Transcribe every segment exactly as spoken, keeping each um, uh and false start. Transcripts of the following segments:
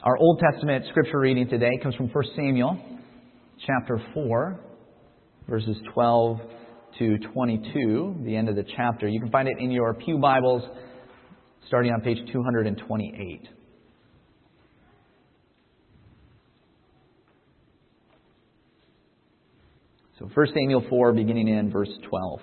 Our Old Testament scripture reading today comes from First Samuel chapter four, verses twelve to twenty-two, the end of the chapter. You can find it in your pew Bibles starting on page two hundred twenty-eight. So First Samuel four, beginning in verse twelve.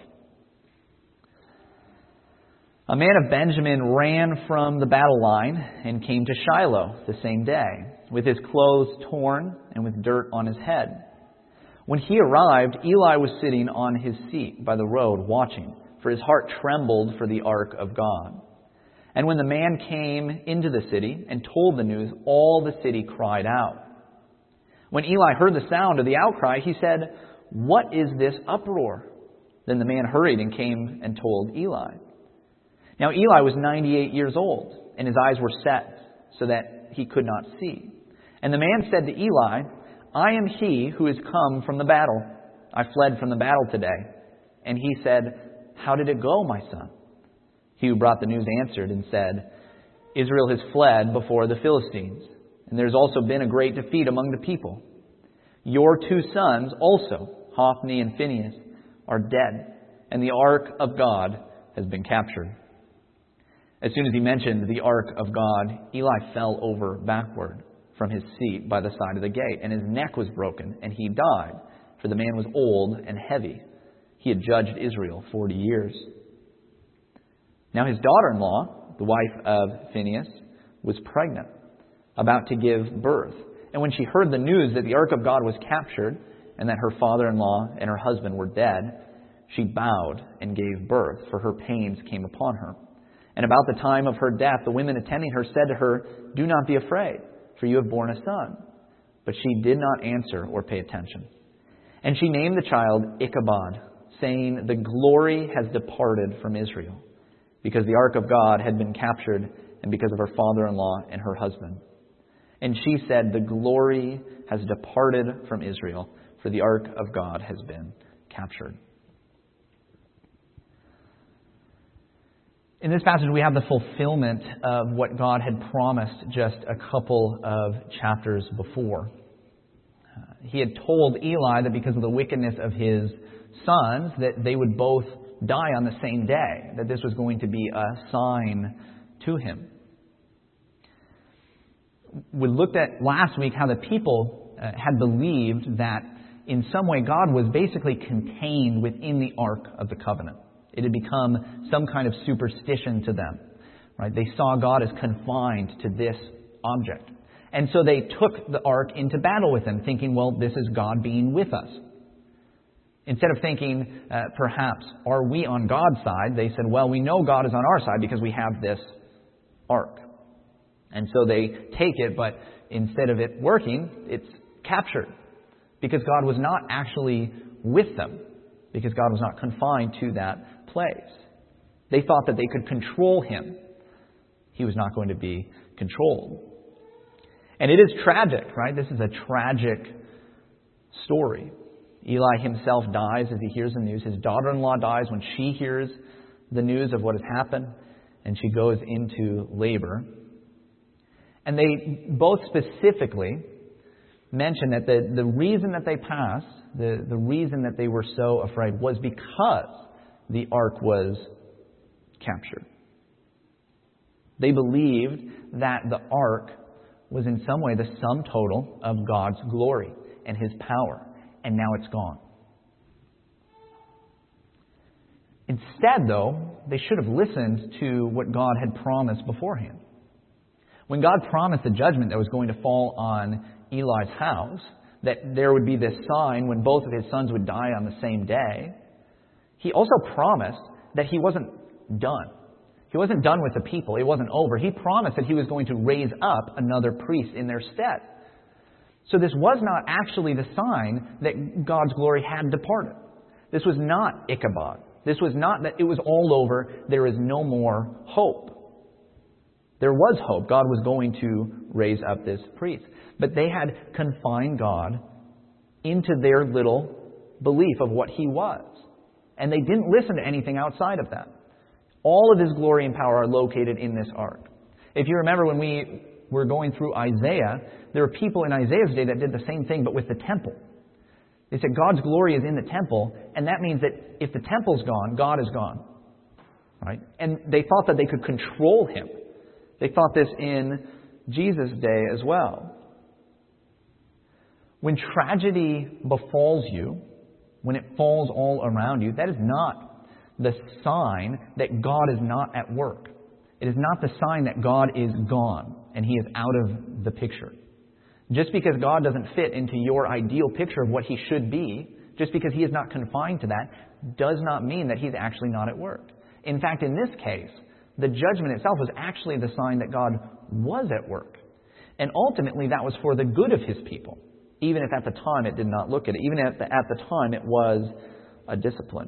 A man of Benjamin ran from the battle line and came to Shiloh the same day, with his clothes torn and with dirt on his head. When he arrived, Eli was sitting on his seat by the road watching, for his heart trembled for the ark of God. And when the man came into the city and told the news, all the city cried out. When Eli heard the sound of the outcry, he said, "What is this uproar?" Then the man hurried and came and told Eli. Now Eli was ninety-eight years old, and his eyes were set so that he could not see. And the man said to Eli, "I am he who is come from the battle. I fled from the battle today." And he said, "How did it go, my son?" He who brought the news answered and said, "Israel has fled before the Philistines, and there has also been a great defeat among the people. Your two sons also, Hophni and Phinehas, are dead, and the ark of God has been captured." As soon as he mentioned the ark of God, Eli fell over backward from his seat by the side of the gate, and his neck was broken, and he died, for the man was old and heavy. He had judged Israel forty years. Now his daughter-in-law, the wife of Phinehas, was pregnant, about to give birth. And when she heard the news that the ark of God was captured, and that her father-in-law and her husband were dead, she bowed and gave birth, for her pains came upon her. And about the time of her death, the women attending her said to her, "Do not be afraid, for you have borne a son." But she did not answer or pay attention. And she named the child Ichabod, saying, "The glory has departed from Israel," because the ark of God had been captured, and because of her father-in-law and her husband. And she said, "The glory has departed from Israel, for the ark of God has been captured." In this passage, we have the fulfillment of what God had promised just a couple of chapters before. Uh, he had told Eli that because of the wickedness of his sons, that they would both die on the same day, that this was going to be a sign to him. We looked at last week how the people uh, had believed that in some way God was basically contained within the Ark of the Covenant. It had become some kind of superstition to them. Right? They saw God as confined to this object. And so they took the ark into battle with him, thinking, well, this is God being with us. Instead of thinking, uh, perhaps, are we on God's side? They said, well, we know God is on our side because we have this ark. And so they take it, but instead of it working, it's captured. Because God was not actually with them. Because God was not confined to that place. They thought that they could control him. He was not going to be controlled. And it is tragic, right? This is a tragic story. Eli himself dies as he hears the news. His daughter-in-law dies when she hears the news of what has happened. And she goes into labor. And they both specifically mention that the, the reason that they passed, the, the reason that they were so afraid was because the ark was captured. They believed that the ark was in some way the sum total of God's glory and his power. And now it's gone. Instead, though, they should have listened to what God had promised beforehand. When God promised the judgment that was going to fall on Eli's house, that there would be this sign when both of his sons would die on the same day, he also promised that he wasn't done. He wasn't done with the people. It wasn't over. He promised that he was going to raise up another priest in their stead. So this was not actually the sign that God's glory had departed. This was not Ichabod. This was not that it was all over. There is no more hope. There was hope. God was going to raise up this priest. But they had confined God into their little belief of what he was. And they didn't listen to anything outside of that. All of his glory and power are located in this ark. If you remember when we we're going through Isaiah, there are people in Isaiah's day that did the same thing, but with the temple. They said God's glory is in the temple, and that means that if the temple's gone, God is gone. Right? And they thought that they could control Him. They thought this in Jesus' day as well. When tragedy befalls you, when it falls all around you, that is not the sign that God is not at work. It is not the sign that God is gone and He is out of the picture. Just because God doesn't fit into your ideal picture of what He should be, just because He is not confined to that, does not mean that He's actually not at work. In fact, in this case, the judgment itself was actually the sign that God was at work. And ultimately, that was for the good of His people, even if at the time it did not look at it. Even if at the, at the time it was a discipline.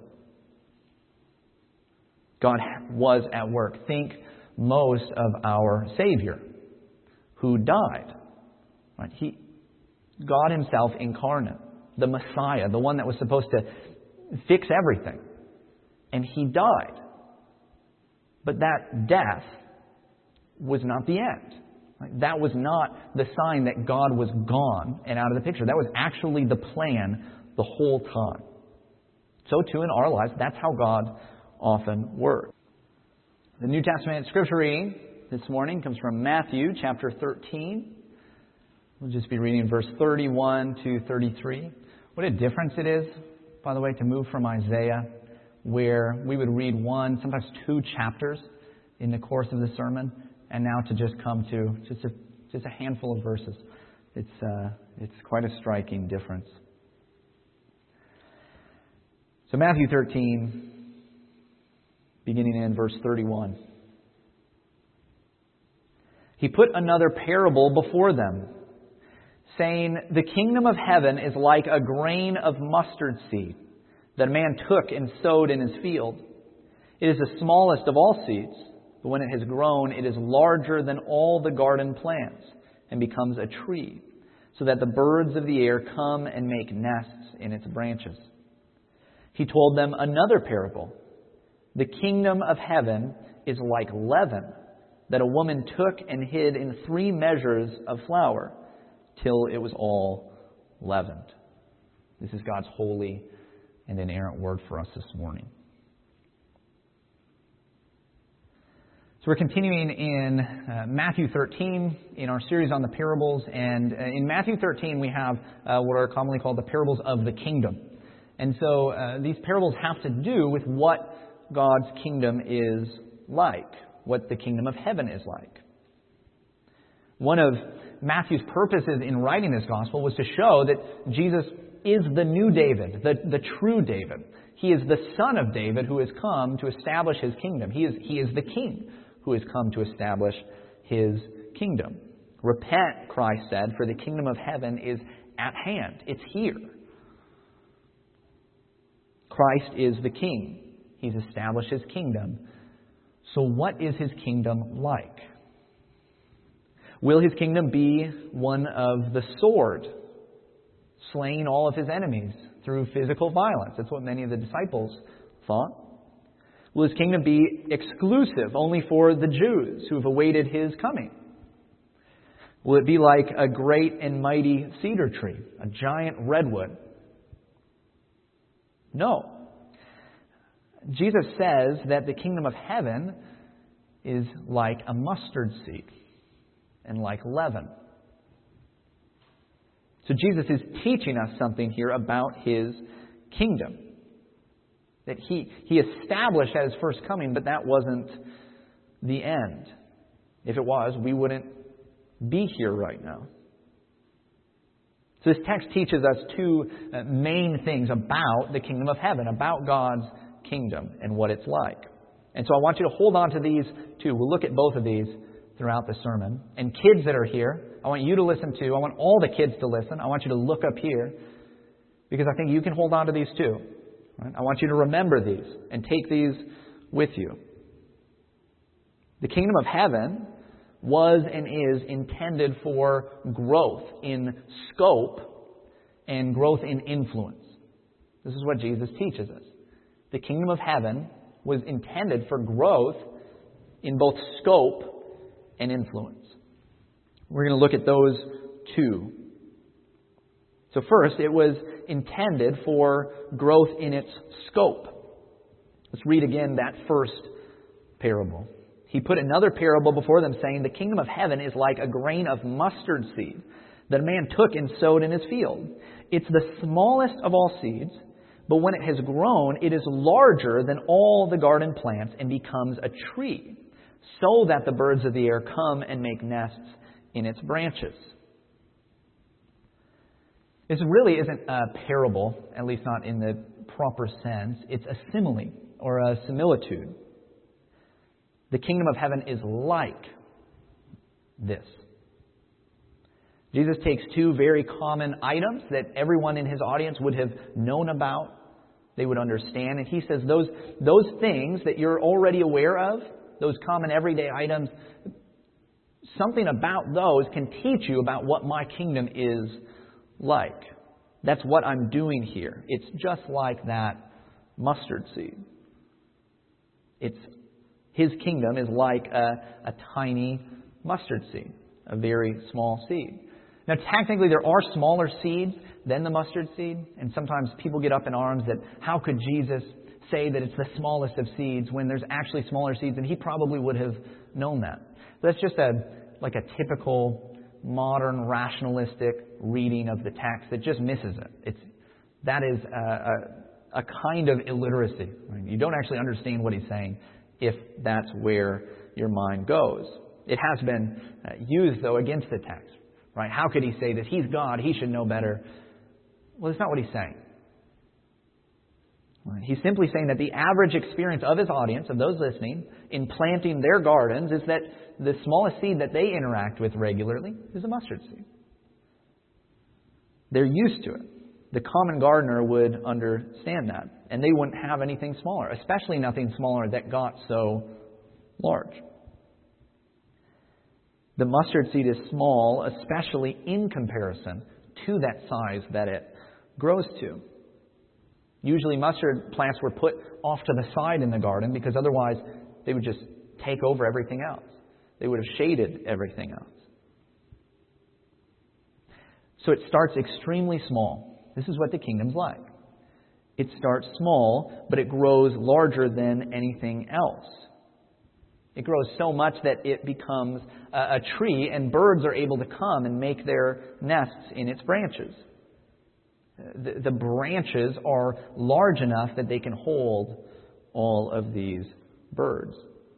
God was at work. Think most of our Savior, who died. Right? He, God Himself incarnate, the Messiah, the one that was supposed to fix everything. And He died. But that death was not the end. Right? That was not the sign that God was gone and out of the picture. That was actually the plan the whole time. So too in our lives, that's how God often works. The New Testament scripture reading this morning comes from Matthew chapter thirteen. We'll just be reading verse thirty-one to thirty-three. What a difference it is, by the way, to move from Isaiah, where we would read one, sometimes two chapters in the course of the sermon, and now to just come to just a, just a handful of verses. It's, uh, it's quite a striking difference. So Matthew thirteen, beginning in verse thirty-one. He put another parable before them, saying, "The kingdom of heaven is like a grain of mustard seed that a man took and sowed in his field. It is the smallest of all seeds, but when it has grown, it is larger than all the garden plants and becomes a tree, so that the birds of the air come and make nests in its branches." He told them another parable. "The kingdom of heaven is like leaven that a woman took and hid in three measures of flour till it was all leavened." This is God's holy and inerrant word for us this morning. So we're continuing in uh, Matthew thirteen in our series on the parables. And uh, in Matthew thirteen we have uh, what are commonly called the parables of the kingdom. And so uh, these parables have to do with what God's kingdom is like, what the kingdom of heaven is like. One of Matthew's purposes in writing this gospel was to show that Jesus is the new David, the, the true David. He is the son of David who has come to establish his kingdom. He is, he is the king who has come to establish his kingdom. "Repent," Christ said, "for the kingdom of heaven is at hand." It's here. Christ is the king. He's established his kingdom. So what is his kingdom like? Will his kingdom be one of the sword, slaying all of his enemies through physical violence? That's what many of the disciples thought. Will his kingdom be exclusive only for the Jews who have awaited his coming? Will it be like a great and mighty cedar tree, a giant redwood? No. Jesus says that the kingdom of heaven is like a mustard seed and like leaven. So Jesus is teaching us something here about his kingdom. That he, he established at his first coming, but that wasn't the end. If it was, we wouldn't be here right now. So this text teaches us two uh, main things about the kingdom of heaven, about God's kingdom and what it's like. And so I want you to hold on to these two. We'll look at both of these throughout the sermon. And kids that are here, I want you to listen too. I want all the kids to listen. I want you to look up here because I think you can hold on to these too. Right? I want you to remember these and take these with you. The kingdom of heaven was and is intended for growth in scope and growth in influence. This is what Jesus teaches us. The kingdom of heaven was intended for growth in both scope and influence. We're going to look at those two. So first, it was intended for growth in its scope. Let's read again that first parable. He put another parable before them, saying, "The kingdom of heaven is like a grain of mustard seed that a man took and sowed in his field. It's the smallest of all seeds, but when it has grown, it is larger than all the garden plants and becomes a tree, so that the birds of the air come and make nests in its branches." This really isn't a parable, at least not in the proper sense. It's a simile or a similitude. The kingdom of heaven is like this. Jesus takes two very common items that everyone in his audience would have known about, they would understand, and he says those, those things that you're already aware of, those common everyday items, something about those can teach you about what my kingdom is like. That's what I'm doing here. It's just like that mustard seed. It's His kingdom is like a, a tiny mustard seed, a very small seed. Now, technically, there are smaller seeds than the mustard seed, and sometimes people get up in arms that how could Jesus say that it's the smallest of seeds when there's actually smaller seeds, and he probably would have known that. But that's just a like a typical modern rationalistic reading of the text that just misses it. It's that is a, a, a kind of illiteracy. Right? You don't actually understand what he's saying if that's where your mind goes. It has been uh, used, though, against the text. Right? How could he say this? He's God. He should know better. Well, that's not what he's saying. Right? He's simply saying that the average experience of his audience, of those listening, in planting their gardens, is that the smallest seed that they interact with regularly is a mustard seed. They're used to it. The common gardener would understand that, and they wouldn't have anything smaller, especially nothing smaller that got so large. The mustard seed is small, especially in comparison to that size that it grows to. Usually mustard plants were put off to the side in the garden because otherwise they would just take over everything else. They would have shaded everything else. So it starts extremely small. This is what the kingdom's like. It starts small, but it grows larger than anything else. It grows so much that it becomes a, a tree, and birds are able to come and make their nests in its branches. The, the branches are large enough that they can hold all of these birds.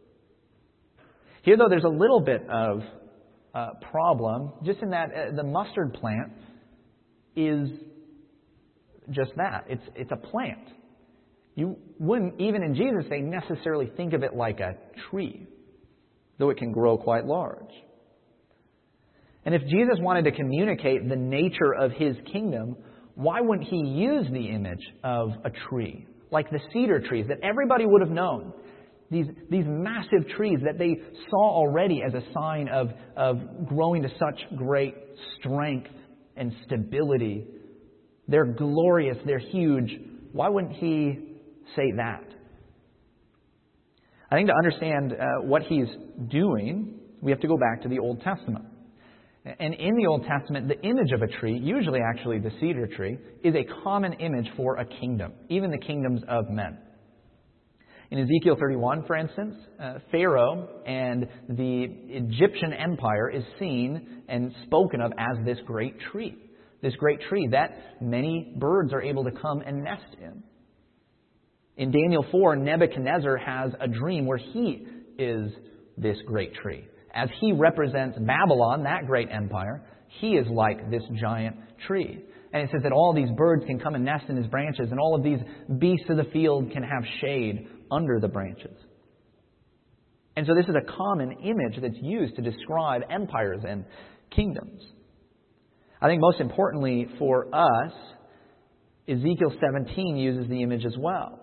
Here, though, there's a little bit of uh, problem, just in that uh, the mustard plant is just that. It's it's a plant. You wouldn't, even in Jesus' day, necessarily think of it like a tree, though it can grow quite large. And if Jesus wanted to communicate the nature of his kingdom, why wouldn't he use the image of a tree, like the cedar trees that everybody would have known? These, these massive trees that they saw already as a sign of, of growing to such great strength and stability. They're glorious, they're huge. Why wouldn't he say that? I think to understand uh, what he's doing, we have to go back to the Old Testament. And in the Old Testament, the image of a tree, usually actually the cedar tree, is a common image for a kingdom, even the kingdoms of men. In Ezekiel thirty-one, for instance, uh, Pharaoh and the Egyptian empire is seen and spoken of as this great tree. This great tree that many birds are able to come and nest in. In Daniel four, Nebuchadnezzar has a dream where he is this great tree. As he represents Babylon, that great empire, he is like this giant tree. And it says that all these birds can come and nest in his branches, and all of these beasts of the field can have shade under the branches. And so this is a common image that's used to describe empires and kingdoms. I think most importantly for us, Ezekiel seventeen uses the image as well.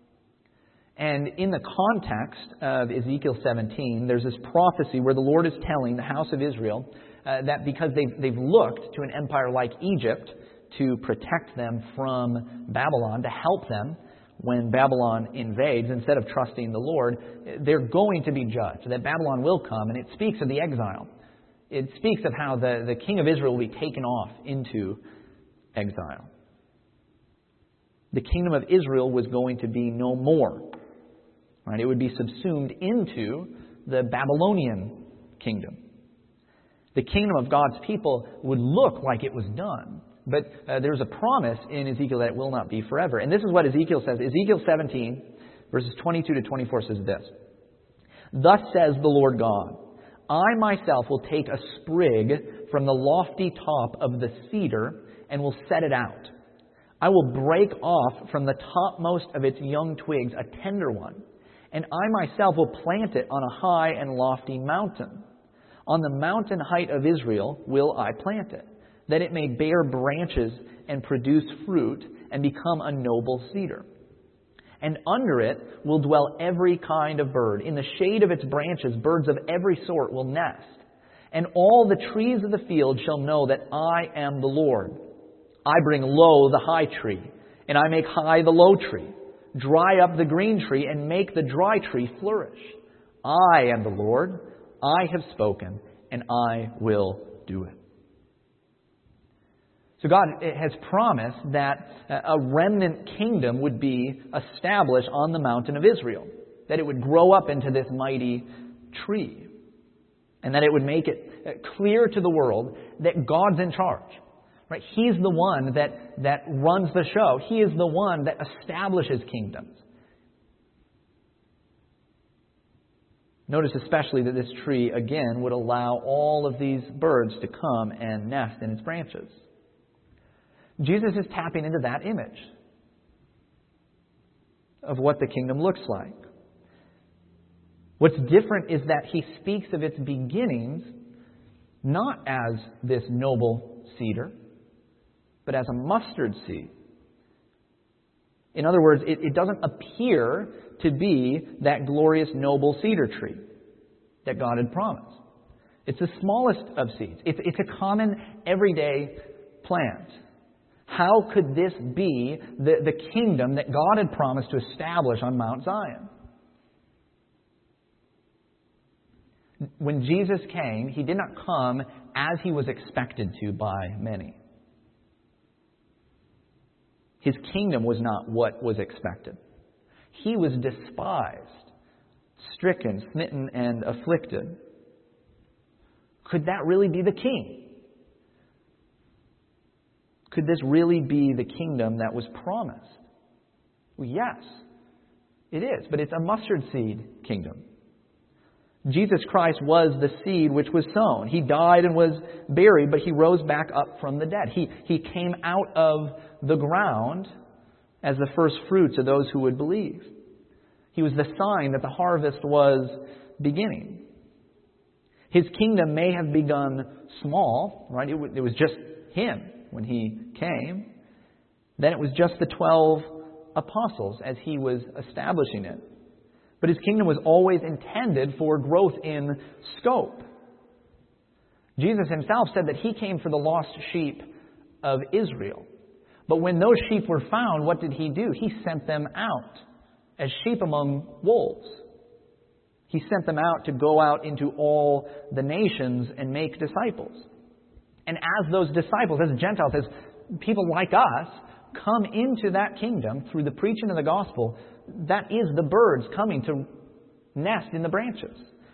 And in the context of Ezekiel seventeen, there's this prophecy where the Lord is telling the house of Israel uh, that because they've, they've looked to an empire like Egypt to protect them from Babylon, to help them when Babylon invades, instead of trusting the Lord, they're going to be judged, that Babylon will come, and it speaks of the exile. It speaks of how the, the king of Israel will be taken off into exile. The kingdom of Israel was going to be no more. Right? It would be subsumed into the Babylonian kingdom. The kingdom of God's people would look like it was done. But uh, there's a promise in Ezekiel that it will not be forever. And this is what Ezekiel says. Ezekiel seventeen, verses twenty-two to twenty-four says this. Thus says the Lord God, I myself will take a sprig from the lofty top of the cedar and will set it out. I will break off from the topmost of its young twigs a tender one, and I myself will plant it on a high and lofty mountain. On the mountain height of Israel will I plant it, that it may bear branches and produce fruit and become a noble cedar. And under it will dwell every kind of bird. In the shade of its branches, birds of every sort will nest. And all the trees of the field shall know that I am the Lord. I bring low the high tree, and I make high the low tree, dry up the green tree, and make the dry tree flourish. I am the Lord. I have spoken, and I will do it. So God has promised that a remnant kingdom would be established on the mountain of Israel, that it would grow up into this mighty tree, and that it would make it clear to the world that God's in charge. Right? He's the one that, that runs the show. He is the one that establishes kingdoms. Notice especially that this tree, again, would allow all of these birds to come and nest in its branches. Jesus is tapping into that image of what the kingdom looks like. What's different is that he speaks of its beginnings not as this noble cedar, but as a mustard seed. In other words, it, it doesn't appear to be that glorious noble cedar tree that God had promised. It's the smallest of seeds. It's, it's a common, everyday plant. How could this be the, the kingdom that God had promised to establish on Mount Zion? When Jesus came, he did not come as he was expected to by many. His kingdom was not what was expected. He was despised, stricken, smitten, and afflicted. Could that really be the king? Could this really be the kingdom that was promised? Well, yes, it is, but it's a mustard seed kingdom. Jesus Christ was the seed which was sown. He died and was buried, but he rose back up from the dead. He, he came out of the ground as the first fruits of those who would believe. He was the sign that the harvest was beginning. His kingdom may have begun small, right? It, w- it was just him when he came. Then it was just the twelve apostles as he was establishing it. But his kingdom was always intended for growth in scope. Jesus himself said that he came for the lost sheep of Israel. But when those sheep were found, what did he do? He sent them out as sheep among wolves. He sent them out to go out into all the nations and make disciples. And as those disciples, as Gentiles, as people like us, come into that kingdom through the preaching of the gospel, that is the birds coming to nest in the branches.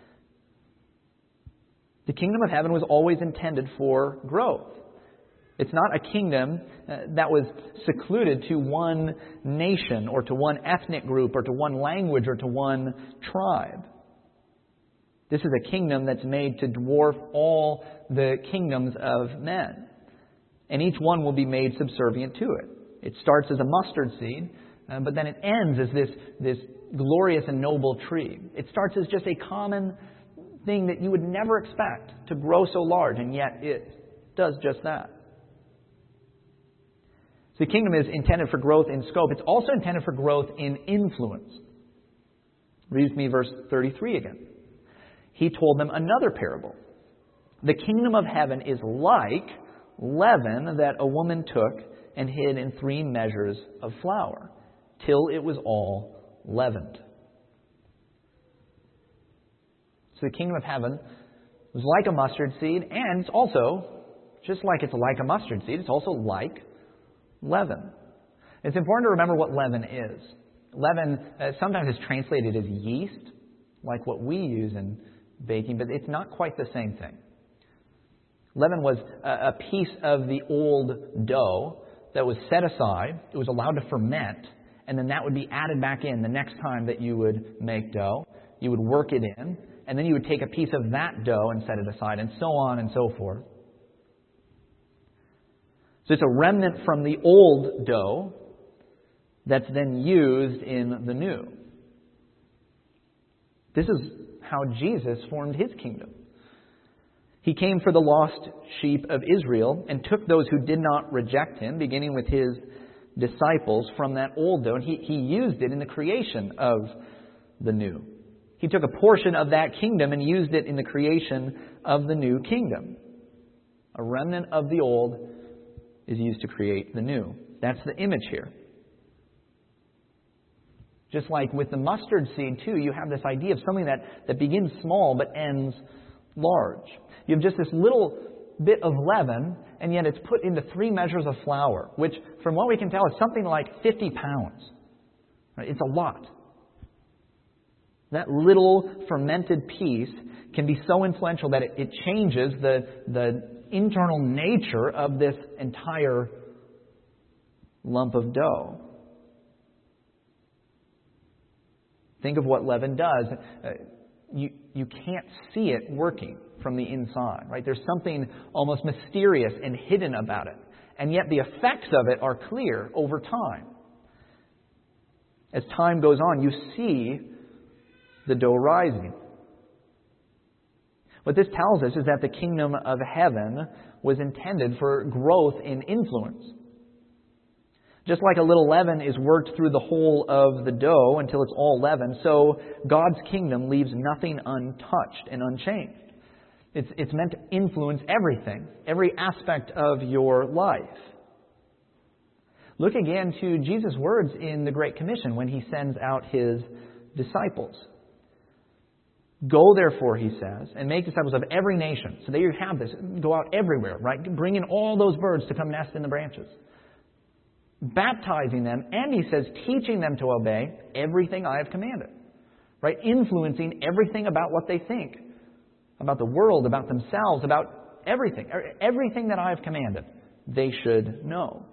The kingdom of heaven was always intended for growth. It's not a kingdom uh, that was secluded to one nation or to one ethnic group or to one language or to one tribe. This is a kingdom that's made to dwarf all the kingdoms of men. And each one will be made subservient to it. It starts as a mustard seed, uh, but then it ends as this, this glorious and noble tree. It starts as just a common thing that you would never expect to grow so large, and yet it does just that. So the kingdom is intended for growth in scope. It's also intended for growth in influence. Read with me verse thirty-three again. He told them another parable. The kingdom of heaven is like leaven that a woman took and hid in three measures of flour, till it was all leavened. So the kingdom of heaven It was like a mustard seed, and it's also, just like it's like a mustard seed, it's also like leaven. It's important to remember what leaven is. Leaven uh, sometimes is translated as yeast, like what we use in baking, but it's not quite the same thing. Leaven was a, a piece of the old dough that was set aside. It was allowed to ferment, and then that would be added back in the next time that you would make dough. You would work it in, and then you would take a piece of that dough and set it aside, and so on and so forth. So it's a remnant from the old dough that's then used in the new. This is how Jesus formed His kingdom. He came for the lost sheep of Israel and took those who did not reject Him, beginning with His disciples, from that old dough, and He, he used it in the creation of the new. He took a portion of that kingdom and used it in the creation of the new kingdom. A remnant of the old is used to create the new. That's the image here. Just like with the mustard seed, too, you have this idea of something that, that begins small but ends large. You have just this little bit of leaven, and yet it's put into three measures of flour, which, from what we can tell, is something like fifty pounds. Right? It's a lot. That little fermented piece can be so influential that it, it changes the, the internal nature of this entire lump of dough. Think of what leaven does. Uh, you, you can't see it working from the inside, right? There's something almost mysterious and hidden about it. And yet the effects of it are clear over time. As time goes on, you see the dough rising. What this tells us is that the kingdom of heaven was intended for growth in influence. Just like a little leaven is worked through the whole of the dough until it's all leaven, so God's kingdom leaves nothing untouched and unchanged. It's, it's meant to influence everything, every aspect of your life. Look again to Jesus' words in the Great Commission when He sends out His disciples. Go, therefore, He says, and make disciples of every nation. So there you have this. Go out everywhere, right? Bring in all those birds to come nest in the branches. Baptizing them, and He says, teaching them to obey everything I have commanded. Right? Influencing everything about what they think, about the world, about themselves, about everything. Everything that I have commanded, they should know.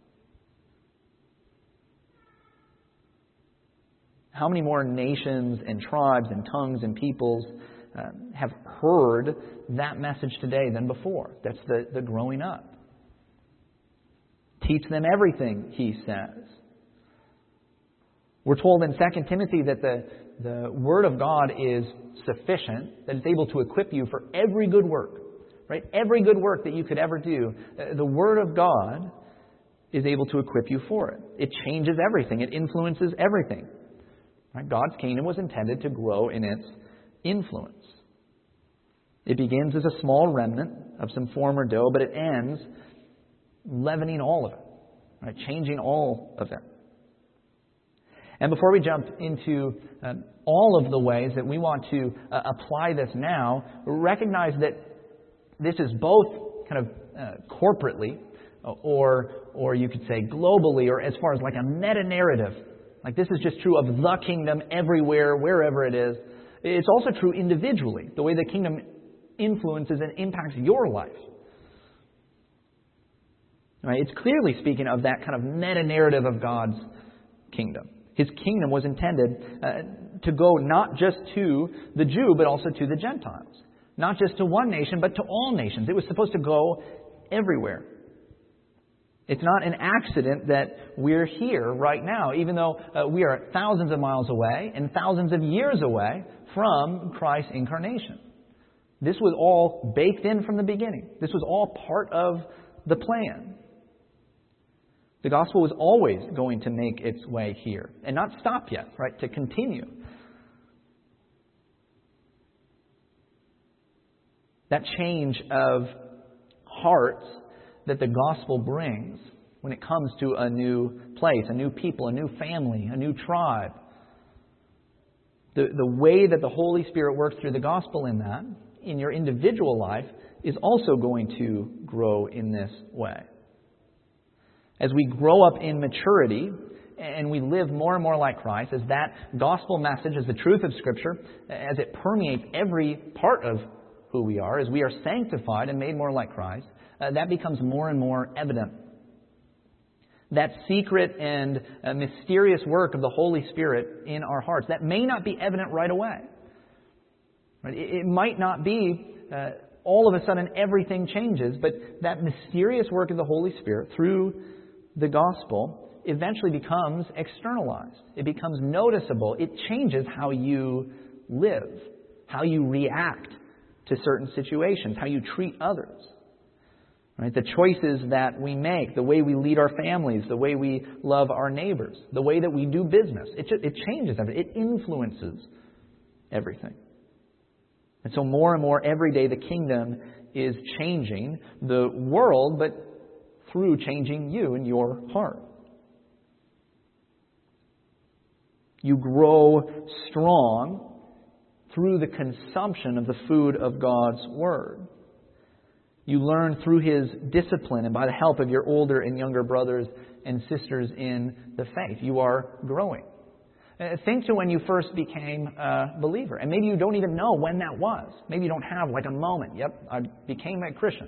How many more nations and tribes and tongues and peoples uh, have heard that message today than before? That's the, the growing up. Teach them everything, He says. We're told in Second Timothy that the, the Word of God is sufficient, that it's able to equip you for every good work. Right? Every good work that you could ever do, the Word of God is able to equip you for it. It changes everything. It influences everything. Right? God's kingdom was intended to grow in its influence. It begins as a small remnant of some former dough, but it ends leavening all of it, right? Changing all of it. And before we jump into uh, all of the ways that we want to uh, apply this now, recognize that this is both kind of uh, corporately, or or you could say globally, or as far as like a meta-narrative. Like this is just true of the kingdom everywhere, wherever it is. It's also true individually, the way the kingdom influences and impacts your life. Right? It's clearly speaking of that kind of meta-narrative of God's kingdom. His kingdom was intended uh, to go not just to the Jew, but also to the Gentiles. Not just to one nation, but to all nations. It was supposed to go everywhere. It's not an accident that we're here right now, even though uh, we are thousands of miles away and thousands of years away from Christ's incarnation. This was all baked in from the beginning. This was all part of the plan. The gospel was always going to make its way here and not stop yet, right? To continue. That change of hearts that the gospel brings when it comes to a new place, a new people, a new family, a new tribe. The, the way that the Holy Spirit works through the gospel in that in your individual life is also going to grow in this way. As we grow up in maturity and we live more and more like Christ, as that gospel message, as the truth of Scripture, as it permeates every part of who we are, as we are sanctified and made more like Christ, uh, that becomes more and more evident. That secret and uh, mysterious work of the Holy Spirit in our hearts, that may not be evident right away. Right? It, it might not be uh, all of a sudden everything changes, but that mysterious work of the Holy Spirit through the gospel eventually becomes externalized. It becomes noticeable. It changes how you live, how you react to certain situations, how you treat others. Right? The choices that we make, the way we lead our families, the way we love our neighbors, the way that we do business, it, just, it changes everything. It influences everything. And so more and more every day the kingdom is changing the world, but through changing you and your heart. You grow strong through the consumption of the food of God's Word. You learn through His discipline and by the help of your older and younger brothers and sisters in the faith. You are growing. Think to when you first became a believer. And maybe you don't even know when that was. Maybe you don't have like a moment. Yep, I became a Christian.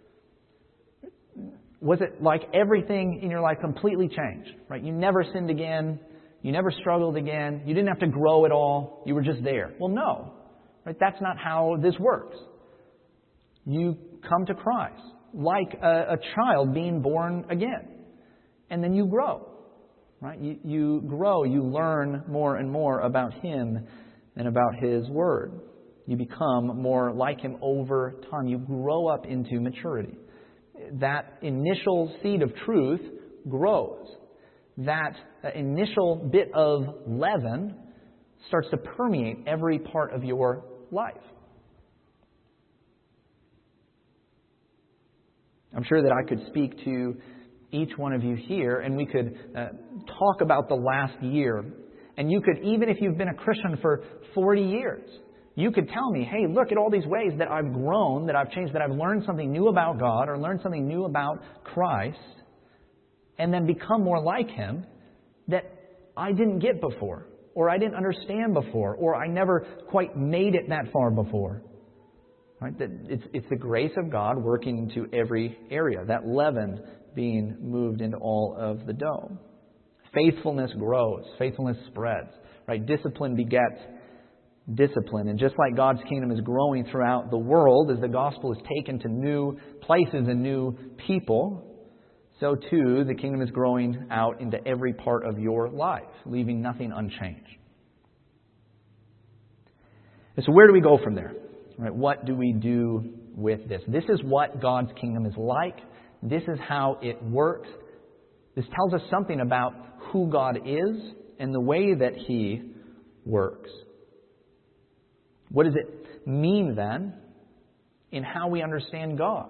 Was it like everything in your life completely changed? Right? You never sinned again. You never struggled again. You didn't have to grow at all. You were just there. Well, no. Right? That's not how this works. You come to Christ like a, a child being born again. And then you grow. Right? You, you grow. You learn more and more about Him and about His Word. You become more like Him over time. You grow up into maturity. That initial seed of truth grows. That initial bit of leaven starts to permeate every part of your life. I'm sure that I could speak to each one of you here and we could uh, talk about the last year. And you could, even if you've been a Christian for forty years, you could tell me, hey, look at all these ways that I've grown, that I've changed, that I've learned something new about God or learned something new about Christ, and then become more like Him that I didn't get before, or I didn't understand before, or I never quite made it that far before. Right? That it's, it's the grace of God working into every area, that leaven being moved into all of the dough. Faithfulness grows. Faithfulness spreads. Right? Discipline begets discipline. And just like God's kingdom is growing throughout the world as the gospel is taken to new places and new people, so too the kingdom is growing out into every part of your life, leaving nothing unchanged. And so where do we go from there? Right? What do we do with this? This is what God's kingdom is like. This is how it works. This tells us something about who God is and the way that He works. What does it mean then in how we understand God?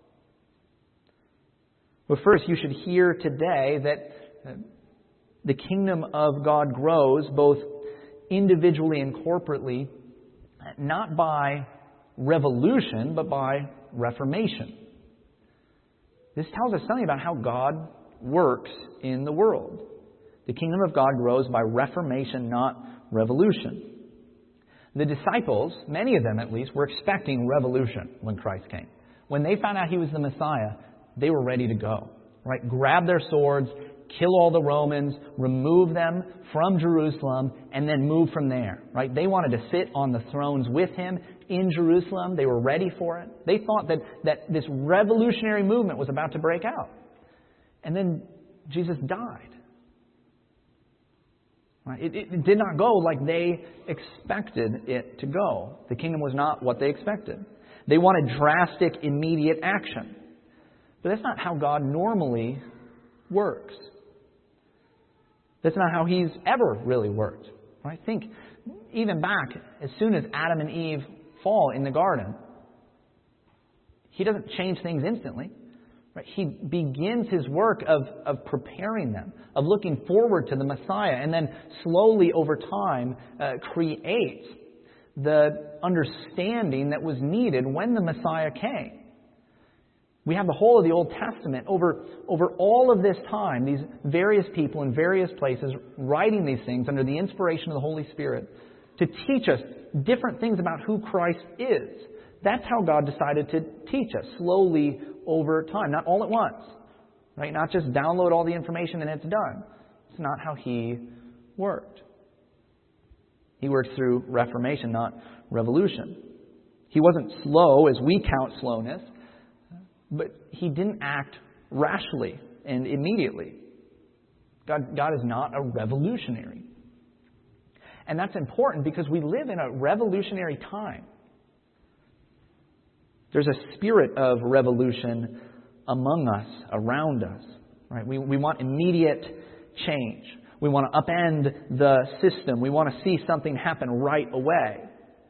Well, first, you should hear today that the kingdom of God grows both individually and corporately, not by revolution, but by reformation. This tells us something about how God works in the world. The kingdom of God grows by reformation, not revolution. The disciples, many of them at least, were expecting revolution when Christ came. When they found out He was the Messiah, they were ready to go. Right? Grab their swords, kill all the Romans, remove them from Jerusalem, and then move from there. Right? They wanted to sit on the thrones with Him in Jerusalem. They were ready for it. They thought that, that this revolutionary movement was about to break out. And then Jesus died. Right? It, it did not go like they expected it to go. The kingdom was not what they expected. They wanted drastic, immediate action. But that's not how God normally works. That's not how He's ever really worked. Right? Think, even back, as soon as Adam and Eve fall in the garden, He doesn't change things instantly. Right? He begins His work of, of preparing them, of looking forward to the Messiah, and then slowly over time uh, creates the understanding that was needed when the Messiah came. We have the whole of the Old Testament over, over all of this time, these various people in various places writing these things under the inspiration of the Holy Spirit to teach us different things about who Christ is. That's how God decided to teach us, slowly over time, not all at once. Right? Not just download all the information and it's done. It's not how He worked. He worked through reformation, not revolution. He wasn't slow as we count slowness, but He didn't act rashly and immediately. God, God is not a revolutionary. And that's important because we live in a revolutionary time. There's a spirit of revolution among us, around us. Right? We, we want immediate change. We want to upend the system. We want to see something happen right away.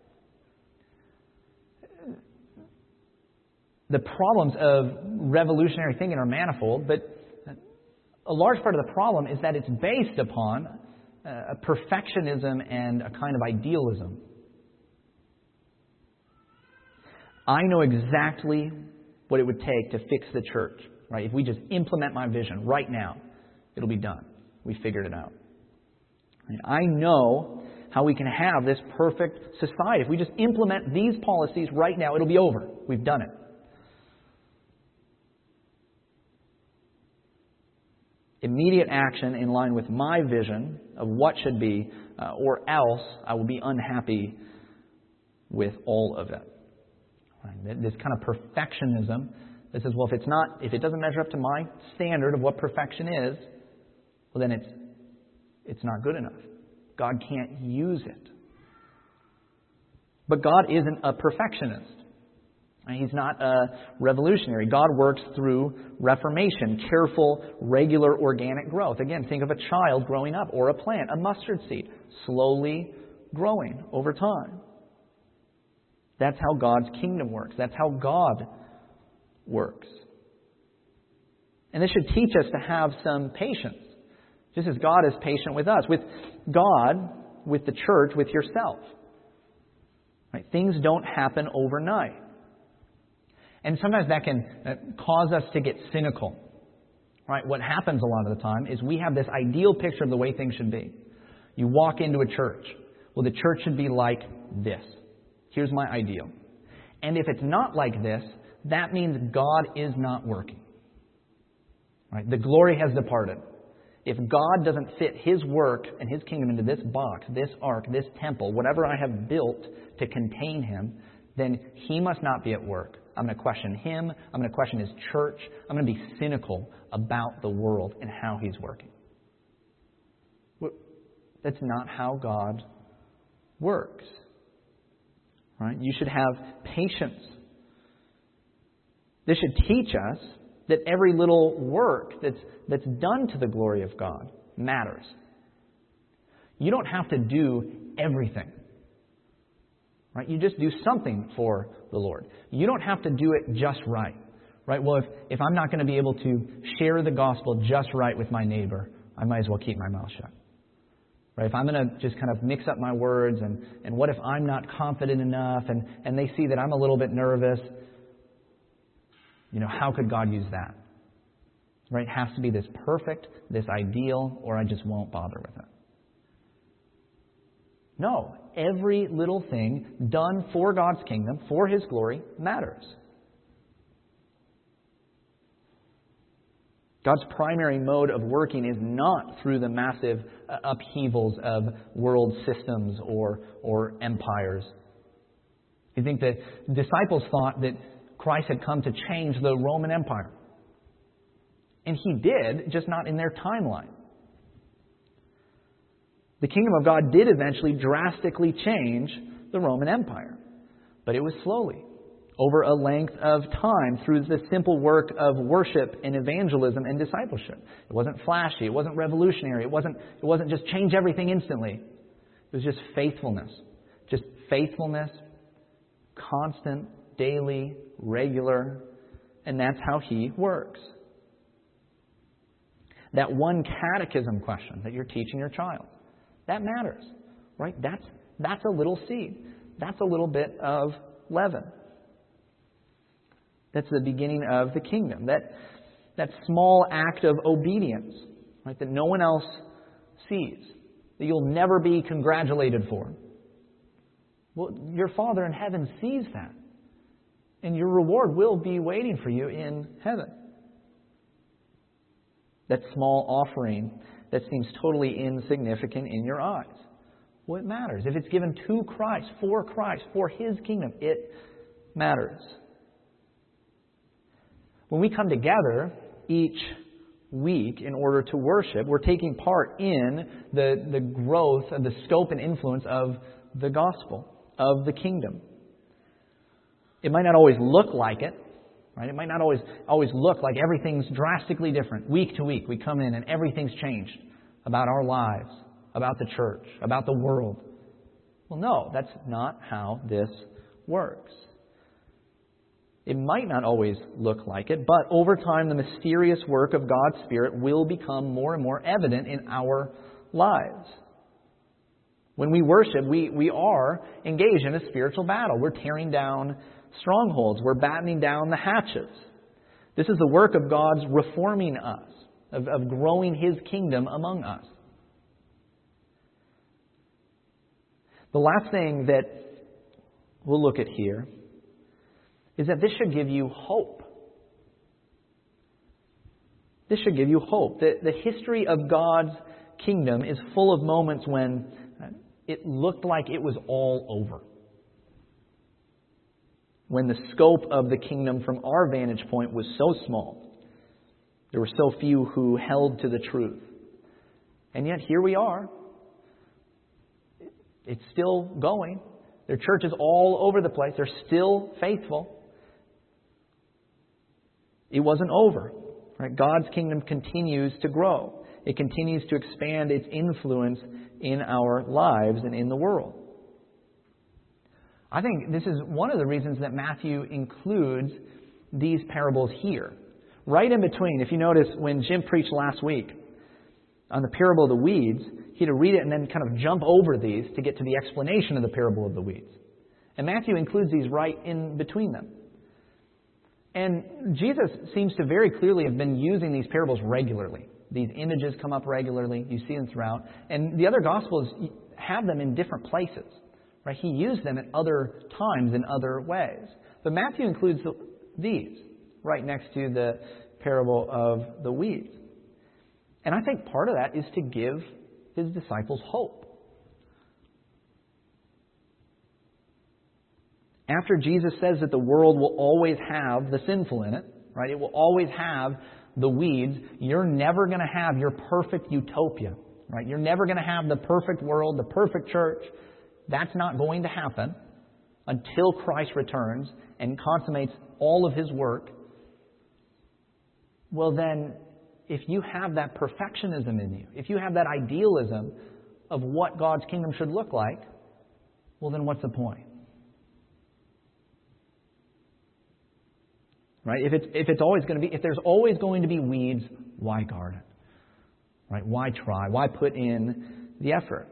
The problems of revolutionary thinking are manifold, but a large part of the problem is that it's based upon a perfectionism and a kind of idealism. I know exactly what it would take to fix the church. Right? If we just implement my vision right now, it'll be done. We figured it out. I know how we can have this perfect society. If we just implement these policies right now, it'll be over. We've done it. Immediate action in line with my vision of what should be, uh, or else I will be unhappy with all of it. Right? This kind of perfectionism that says, well, if it's not, if it doesn't measure up to my standard of what perfection is, well, then it's it's not good enough. God can't use it. But God isn't a perfectionist. He's not a revolutionary. God works through reformation, careful, regular, organic growth. Again, think of a child growing up or a plant, a mustard seed, slowly growing over time. That's how God's kingdom works. That's how God works. And this should teach us to have some patience, just as God is patient with us, with God, with the church, with yourself. Right? Things don't happen overnight. And sometimes that can cause us to get cynical. Right? What happens a lot of the time is we have this ideal picture of the way things should be. You walk into a church. Well, the church should be like this. Here's my ideal. And if it's not like this, that means God is not working. Right? The glory has departed. If God doesn't fit His work and His kingdom into this box, this ark, this temple, whatever I have built to contain Him, then He must not be at work. I'm going to question Him. I'm going to question His church. I'm going to be cynical about the world and how He's working. That's not how God works. Right? You should have patience. This should teach us that every little work that's that's done to the glory of God matters. You don't have to do everything. Right? You just do something for the Lord. You don't have to do it just right. Right? Well, if, if I'm not going to be able to share the gospel just right with my neighbor, I might as well keep my mouth shut. Right? If I'm going to just kind of mix up my words, and, and what if I'm not confident enough, and, and they see that I'm a little bit nervous, you know, how could God use that? Right? It has to be this perfect, this ideal, or I just won't bother with it. No. Every little thing done for God's kingdom, for His glory, matters. God's primary mode of working is not through the massive upheavals of world systems or, or empires. You think the disciples thought that Christ had come to change the Roman Empire. And He did, just not in their timeline. The kingdom of God did eventually drastically change the Roman Empire. But it was slowly, over a length of time, through the simple work of worship and evangelism and discipleship. It wasn't flashy. It wasn't revolutionary. It wasn't, it wasn't just change everything instantly. It was just faithfulness. Just faithfulness, constant, daily, regular. And that's how He works. That one catechism question that you're teaching your child, that matters, right? That's that's a little seed. That's a little bit of leaven. That's the beginning of the kingdom. That, that small act of obedience, right, that no one else sees, that you'll never be congratulated for. Well, your Father in heaven sees that. And your reward will be waiting for you in heaven. That small offering that seems totally insignificant in your eyes. Well, it matters. If it's given to Christ, for Christ, for His kingdom, it matters. When we come together each week in order to worship, we're taking part in the, the growth of the scope and influence of the gospel, of the kingdom. It might not always look like it, right? It might not always always look like everything's drastically different. Week to week, we come in and everything's changed about our lives, about the church, about the world. Well, no, that's not how this works. It might not always look like it, but over time, the mysterious work of God's Spirit will become more and more evident in our lives. When we worship, we, we are engaged in a spiritual battle. We're tearing down strongholds. We're battening down the hatches. This is the work of God's reforming us, of, of growing His kingdom among us. The last thing that we'll look at here is that this should give you hope. This should give you hope. The, the history of God's kingdom is full of moments when it looked like it was all over. When the scope of the kingdom from our vantage point was so small. There were so few who held to the truth. And yet here we are. It's still going. There are churches all over the place. They're still faithful. It wasn't over. Right? God's kingdom continues to grow. It continues to expand its influence in our lives and in the world. I think this is one of the reasons that Matthew includes these parables here. Right in between, if you notice when Jim preached last week on the parable of the weeds, he had to read it and then kind of jump over these to get to the explanation of the parable of the weeds. And Matthew includes these right in between them. And Jesus seems to very clearly have been using these parables regularly. These images come up regularly. You see them throughout. And the other Gospels have them in different places. Right? He used them at other times in other ways. But Matthew includes the, these right next to the parable of the weeds. And I think part of that is to give His disciples hope. After Jesus says that the world will always have the sinful in it, right? It will always have the weeds. You're never going to have your perfect utopia, right? You're never going to have the perfect world, the perfect church. That's not going to happen until Christ returns and consummates all of His work. Well, then, if you have that perfectionism in you, if you have that idealism of what God's kingdom should look like, well, then what's the point? Right? If it's if it's always going to be if there's always going to be weeds, why guard it? Right? Why try? Why put in the effort?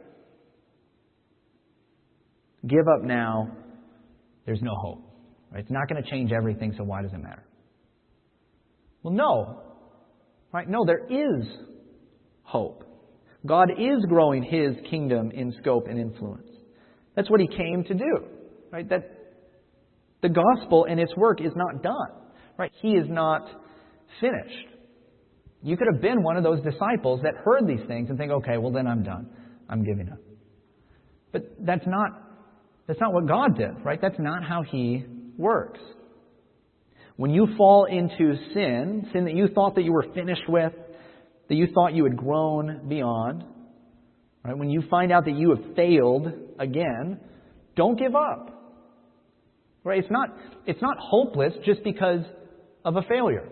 Give up now, there's no hope. Right? It's not going to change everything, so why does it matter? Well, no. Right? No, there is hope. God is growing His kingdom in scope and influence. That's what He came to do. Right? That the gospel and its work is not done. Right? He is not finished. You could have been one of those disciples that heard these things and think, okay, well then I'm done. I'm giving up. But that's not that's not what God did, right? That's not how He works. When you fall into sin, sin that you thought that you were finished with, that you thought you had grown beyond, right? When you find out that you have failed again, don't give up. Right? It's not it's not hopeless just because of a failure.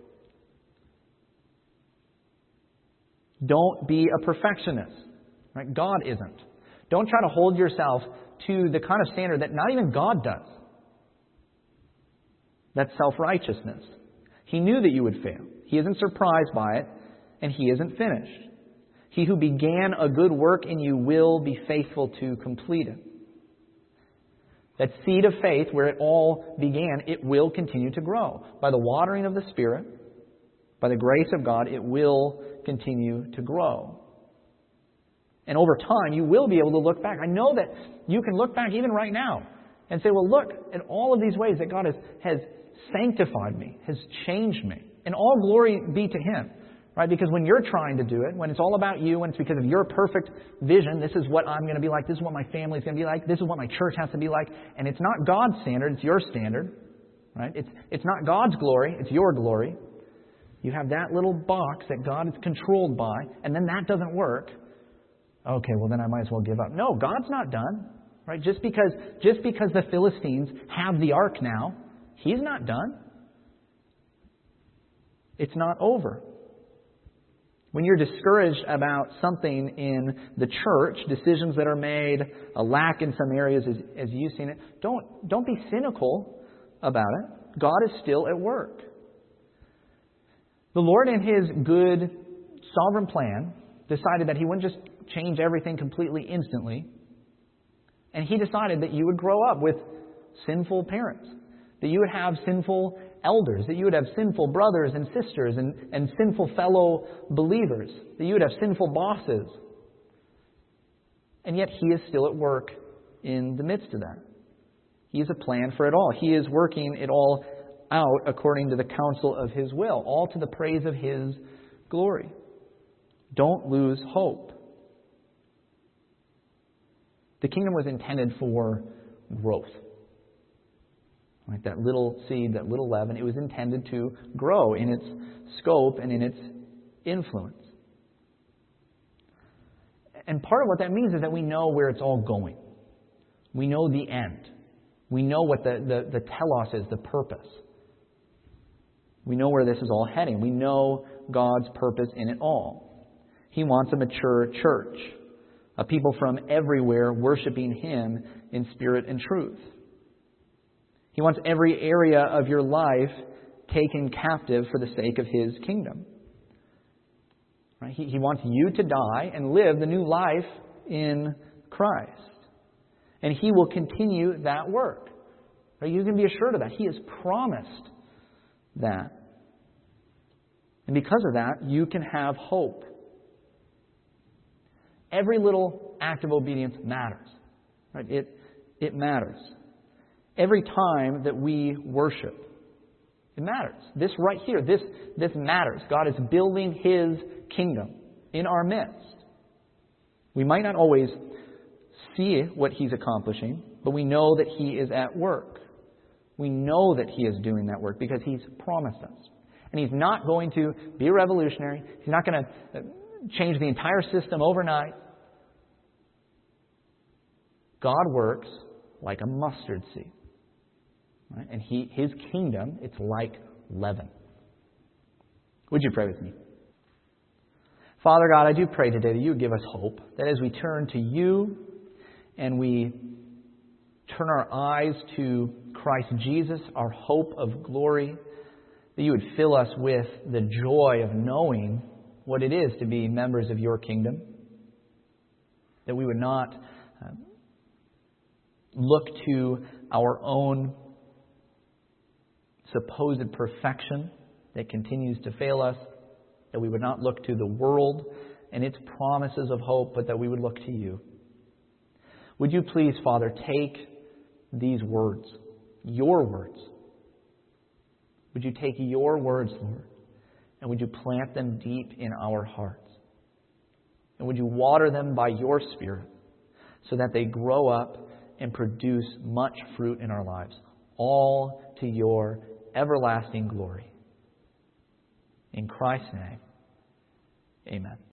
Don't be a perfectionist. Right? God isn't. Don't try to hold yourself to the kind of standard that not even God does. That's self-righteousness. He knew that you would fail. He isn't surprised by it, and He isn't finished. He who began a good work in you will be faithful to complete it. That seed of faith, where it all began, it will continue to grow. By the watering of the Spirit, by the grace of God, it will continue to grow. And over time, you will be able to look back. I know that you can look back even right now and say, well, look at all of these ways that God has, has sanctified me, has changed me. And all glory be to Him. Right? Because when you're trying to do it, when it's all about you, when it's because of your perfect vision, this is what I'm going to be like, this is what my family's going to be like, this is what my church has to be like, and it's not God's standard, it's your standard. Right? It's, it's not God's glory, it's your glory. You have that little box that God is controlled by, and then that doesn't work. Okay, well then I might as well give up. No, God's not done. Right? Just because, just because the Philistines have the ark now, He's not done. It's not over. When you're discouraged about something in the church, decisions that are made, a lack in some areas as, as you've seen it, don't, don't be cynical about it. God is still at work. The Lord, in His good, sovereign plan, decided that He wouldn't just change everything completely instantly. And He decided that you would grow up with sinful parents, that you would have sinful elders, that you would have sinful brothers and sisters and, and sinful fellow believers, that you would have sinful bosses. And yet He is still at work in the midst of that. He has a plan for it all. He is working it all out according to the counsel of His will, all to the praise of His glory. Don't lose hope. The kingdom was intended for growth. Like that little seed, that little leaven, it was intended to grow in its scope and in its influence. And part of what that means is that we know where it's all going. We know the end. We know what the, the, the telos is, the purpose. We know where this is all heading. We know God's purpose in it all. He wants a mature church, a people from everywhere worshiping Him in spirit and truth. He wants every area of your life taken captive for the sake of His kingdom. Right? He, he wants you to die and live the new life in Christ. And He will continue that work. Right? You can be assured of that. He has promised that. And because of that, you can have hope. Every little act of obedience matters. Right? It, it matters. Every time that we worship, it matters. This right here, this, this matters. God is building His kingdom in our midst. We might not always see what He's accomplishing, but we know that He is at work. We know that He is doing that work because He's promised us. And He's not going to be revolutionary. He's not going to change the entire system overnight. God works like a mustard seed. Right? And he, His kingdom, it's like leaven. Would you pray with me? Father God, I do pray today that You would give us hope, that as we turn to You and we turn our eyes to Christ Jesus, our hope of glory, that You would fill us with the joy of knowing what it is to be members of Your kingdom, that we would not uh, look to our own supposed perfection that continues to fail us, that we would not look to the world and its promises of hope, but that we would look to You. Would You please, Father, take these words, Your words. Would You take Your words, Lord, and would You plant them deep in our hearts? And would You water them by Your Spirit so that they grow up and produce much fruit in our lives, all to Your everlasting glory. In Christ's name, amen.